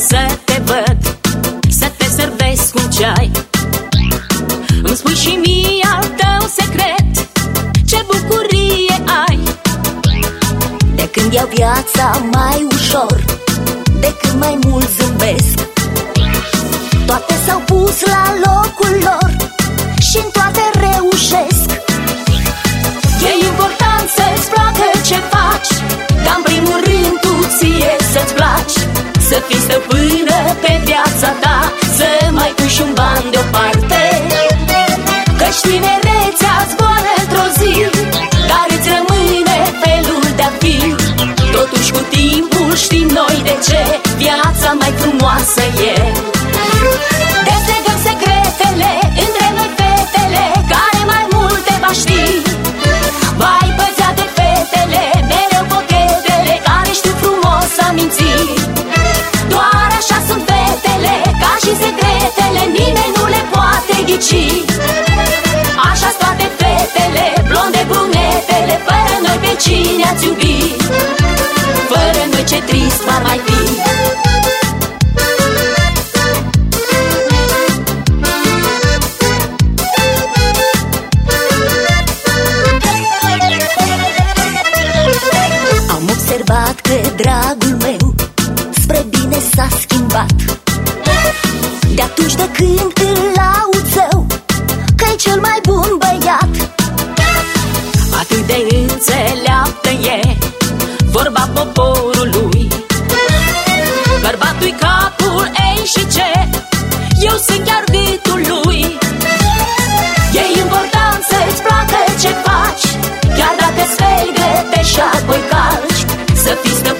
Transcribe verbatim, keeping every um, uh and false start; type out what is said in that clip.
să te văd, să te servesc un ceai. Îmi spui și mie al tău secret, ce bucurie ai. De când iau viața mai ușor, de când mai mult zâmbesc, toate s-au pus la locul lor și-n toate reușesc. E important să-ți placă ce faci, dar în primul rând tu ție să-ți placi. Să fii stăpână pe viața ta, să mai pui și un ban deoparte, căci tinerețea zboară într-o zi, dar îți rămâne felul de-a fi. Totuși cu timpul știm noi de ce viața mai frumoasă e. Dezlegăm secretele între noi fetele, care mai multe va ști. Vai păzea de fetele, mereu cochetele, care știu frumos să minți. Doar așa sunt fetele, ca și secretele, nimeni nu le poate ghici. Așa-s toate fetele, blonde, brunetele, fără noi pe cine ați iubi? Fără noi ce trist va mai fi. Am observat că dragul meu spre bine s-a schimbat, de atunci de când îl aud zău că-i cel mai bun băiat. Atât de înțeleaptă e vorba poporului, bărbatul-i capul, ei și ce, eu sunt chiar gâtul lui. E important să-ți placă ce faci, chiar dacă-ți speli, gătești și apoi calci. Să fii